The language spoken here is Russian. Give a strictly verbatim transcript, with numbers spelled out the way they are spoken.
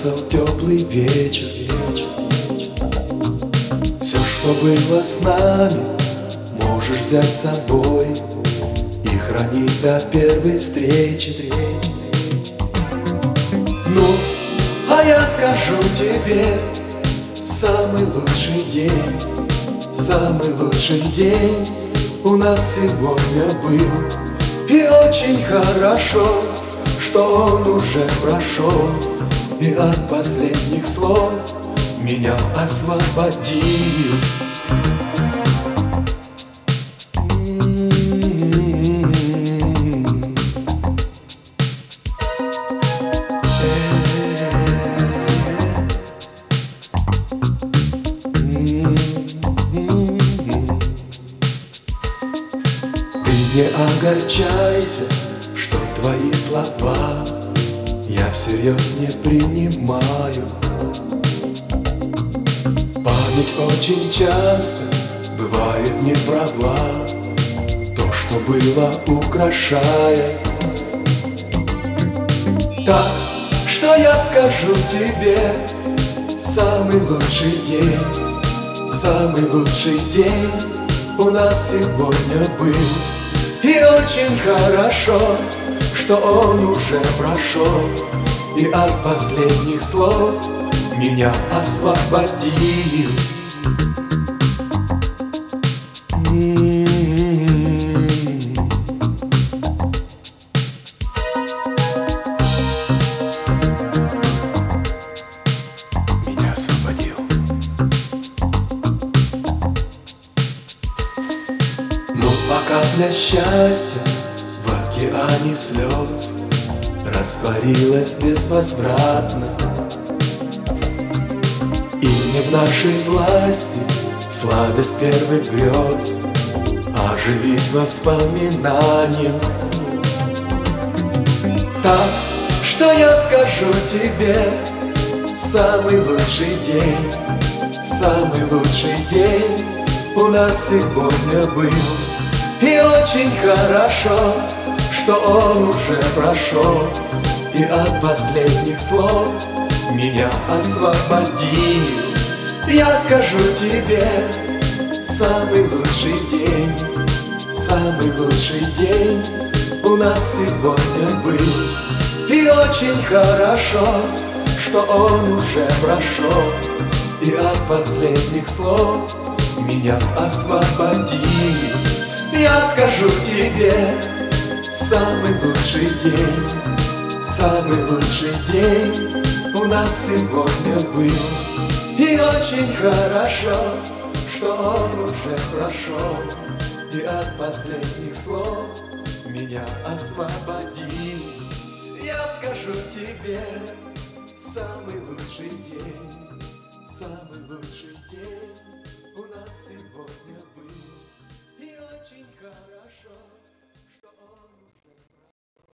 Настал теплый вечер. Все, что было с нами, можешь взять с собой и хранить до первой встречи. Ну, а я скажу тебе, самый лучший день, самый лучший день у нас сегодня был. И очень хорошо, что он уже прошел, и от последних слов меня освободил. Не огорчайся, что твои слова я всерьез не принимаю. Память очень часто бывает неправа, то, что было, украшает. Так, что я скажу тебе, самый лучший день, самый лучший день у нас сегодня был. И очень хорошо, что он уже прошел, и от последних слов меня освободил. Меня освободил. Ну, пока для счастья в океане слез растворилась безвозвратно, и не в нашей власти сладость первых грез оживить воспоминанием. Так, что я скажу тебе, самый лучший день, самый лучший день у нас сегодня был. И очень хорошо, что он уже прошел, и от последних слов меня освободил. Я скажу тебе, самый лучший день, самый лучший день у нас сегодня был. И очень хорошо, что он уже прошел, и от последних слов меня освободил. Я скажу тебе, самый лучший день, самый лучший день у нас сегодня был. И очень хорошо, что он уже прошел, и от последних слов меня освободил. Я скажу тебе, самый лучший день, самый лучший день у нас сегодня был. И очень хорошо.